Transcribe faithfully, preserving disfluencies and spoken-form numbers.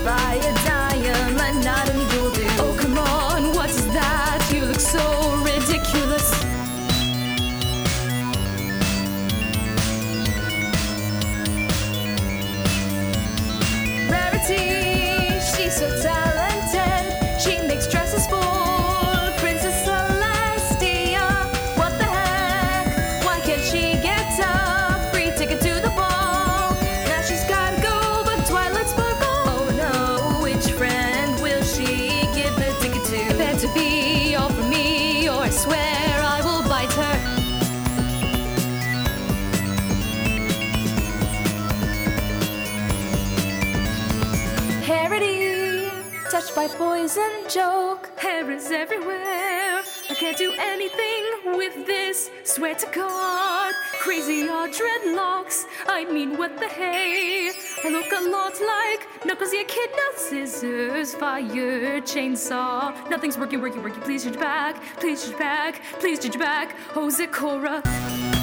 by a diamond, not an eagle do. Oh come on, what is that? You look so ridiculous. Rarity, she's so talented. She makes dresses for Princess Celestia. What the heck? Why can't she get a free ticket to the ball? Now she's gotta go, but Twilight Sparkle. Oh no, which friend will she give the ticket to? It better be all for me, or I swear I will bite her. Harity, touched by poison joke. Hair is everywhere. I can't do anything with this. Swear to God, crazy are dreadlocks. I mean, what the hey? I look a lot like Knuckles, the Echidna. Scissors, fire, chainsaw. Nothing's working, working, working. Please change back. Please change back. Please change back. Oh, Zecora.